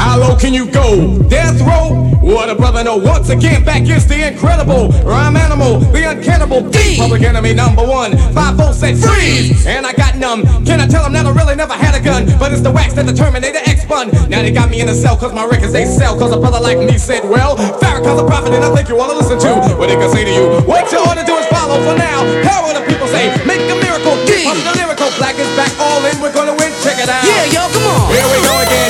How low can you go? Death row? What a brother know. Once again, back is the incredible rhyme animal, the uncannibal D. Public enemy number one. 5-4 said freeze, and I got numb. Can I tell them that I really never had a gun? But it's the wax that the Terminator X spun. Now they got me in a cell cause my records they sell. Cause a brother like me said, well, Farrakhan's a prophet and I think you wanna listen to what they can say to you. What you ought to do is follow for now. How will the people say? Make a miracle. D. The lyrical black is back all in. We're gonna win. Check it out. Yeah, yo, come on. Here we go again.